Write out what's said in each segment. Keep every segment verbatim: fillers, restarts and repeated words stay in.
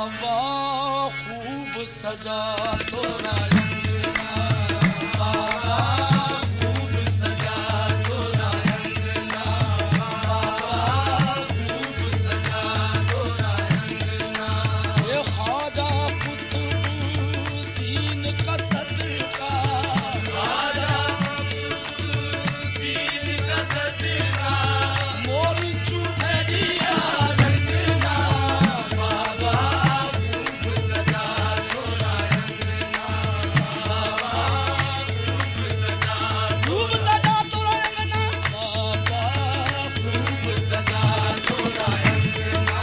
बाबा खूब सजा तोरा अंगना, बाबा खूब सजा तोरा अंगना, बाबा खूब सजा तोरा अंगना। ये ख्वाजा कुतुबुद्दीन का सदका, ख्वाजा कुतुबुद्दीन का सदका, मोर चुनरिया रंगना, बाबा खूब सजा तोरा अंगना, बाबा खूब सजा खूब सजा तोरा अंगना, बाबा खूब सजा तोरा अंगना।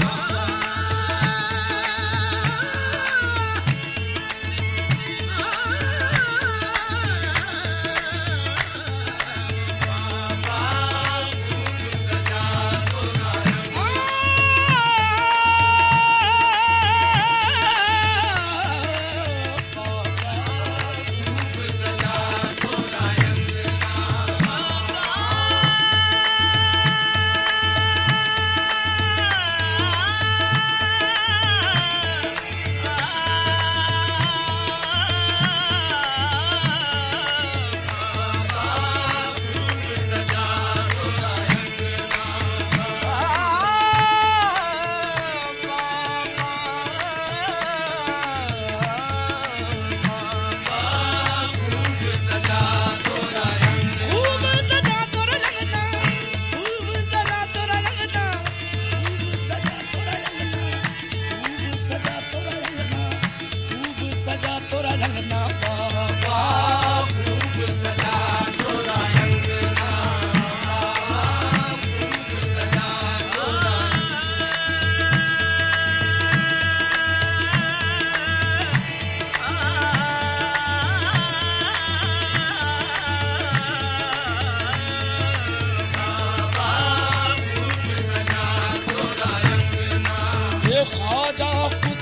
ये ख्वाजा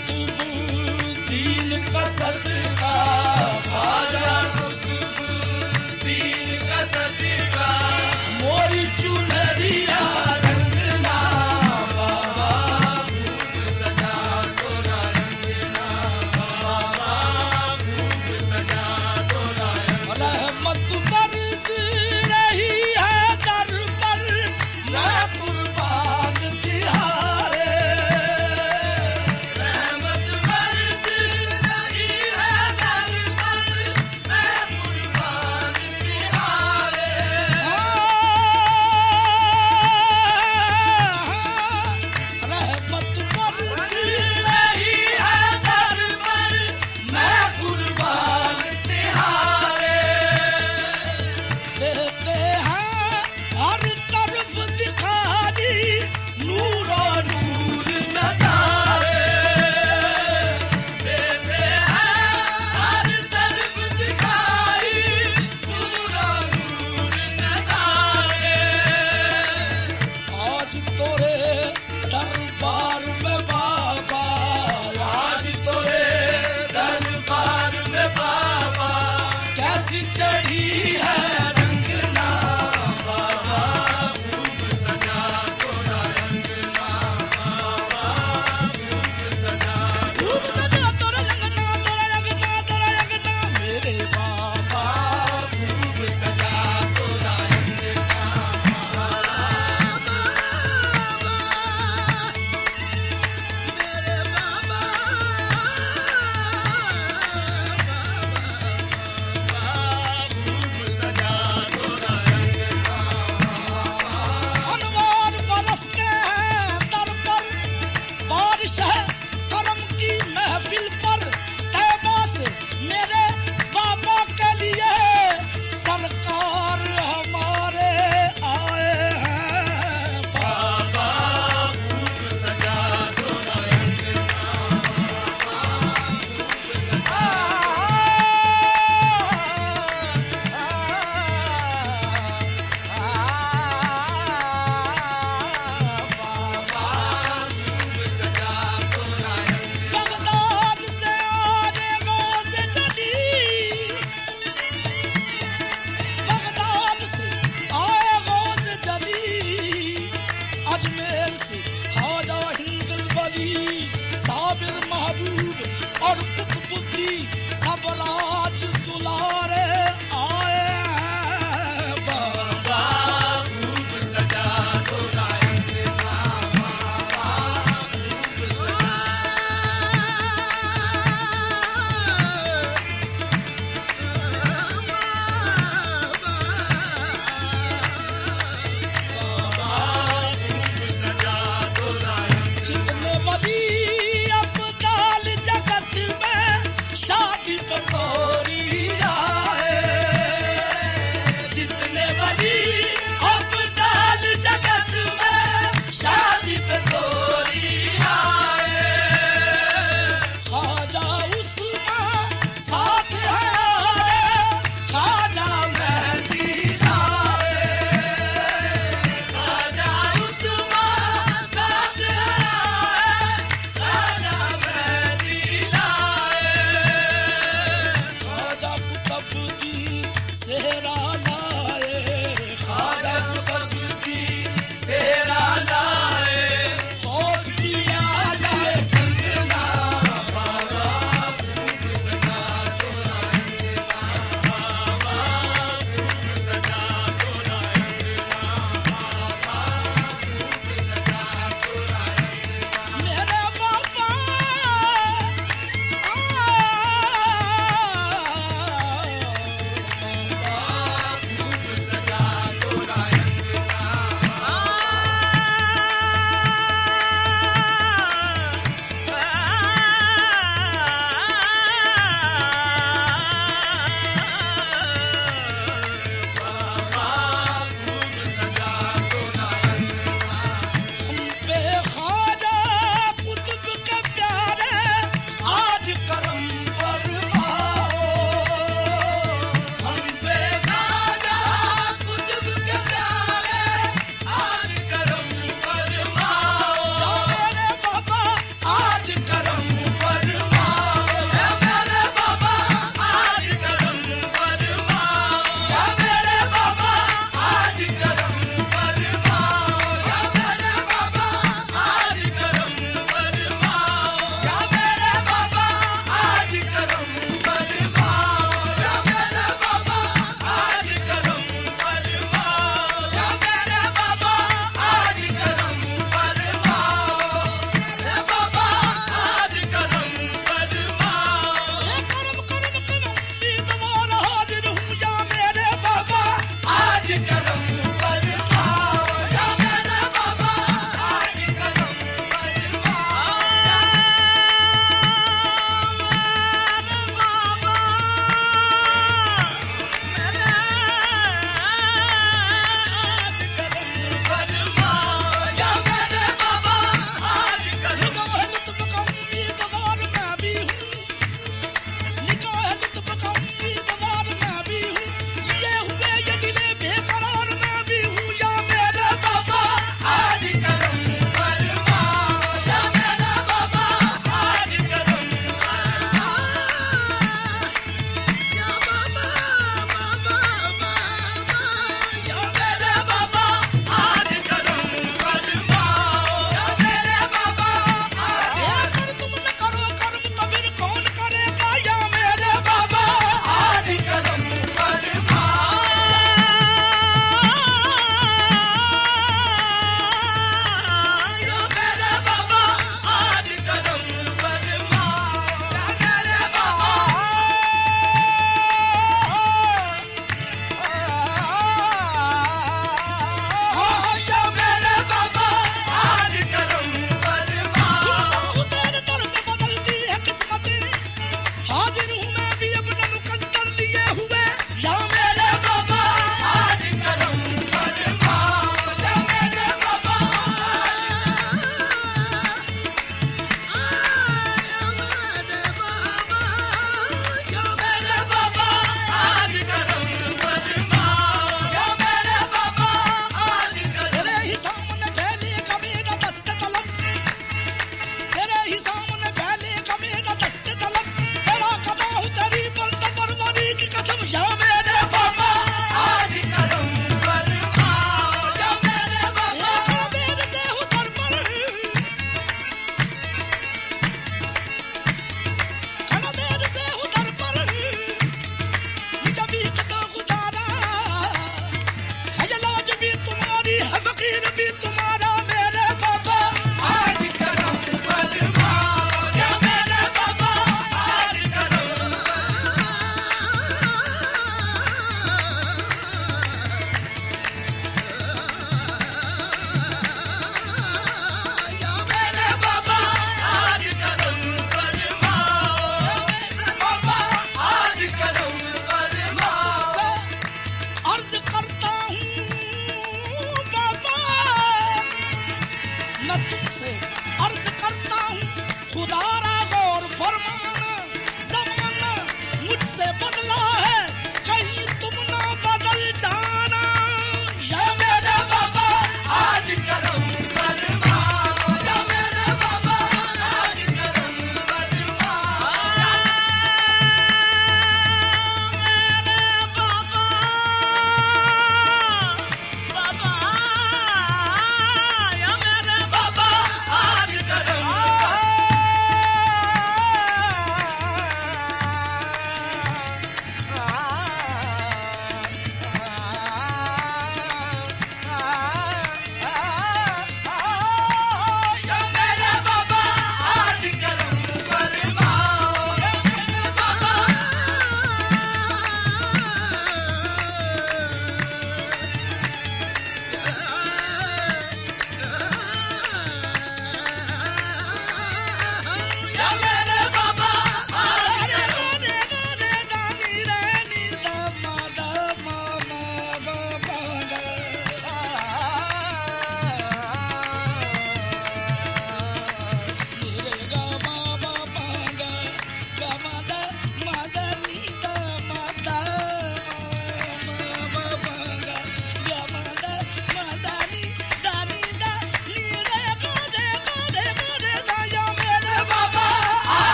कुतुबुद्दीन का सदका, ख्वाजा कुतुबुद्दीन का सदका, मोरी चुनरिया रंगना, बाबा खूब सजा तोरा रंगना, बाबा खूब सजा तोरा रंगना। रहमत बरस रही है दर पर, मैं कुर्बान तिहारे, रहमत बरस रही है दर पर, मैं कुर्बान तिहारे। रहमत बरस रही है दर पर, मैं कुर्बान तिहारे। देते हैं हर तरफ दिखारी, नूरो नूर नजारे, देते हैं हर तरफ दिखारी, नूरो नूर नजारे। आज तोरे दरबार में बाबा, आज तोरे दरबार में बाबा, कैसी चढ़ी है रंगना, बाबा खूब सजा तोरा अंगना, बाबा खूब सजा खूब सजा तोरा अंगना, तोरा अंगना, तोरा अंगना, मेरे बाबा खूब सजा तोरा अंगना, बाबा मेरे बाबा, खूब सजा तोरा अंगना। अनवार बरसते हैं दर पर, बारिश है करम की महफिल पर, तैबा से मेरे बाबा के लिए सरकार हमारे आए हैं, बाबा खूब सजा तोरा अंगना, बगदाद से आने रोज़ चली, बगदाद से आए रोज़ चली, अजमेर से ख्वाजा हिंदुल वली साबिर और बुद्ध बुद्धि सब राज दुलारे आए हैं बाबा खूब सजा दो नायक बाबा खूब सजा दो नायक जितने वली अब्दाल जगत में शादी पे तोरी आए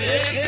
देखे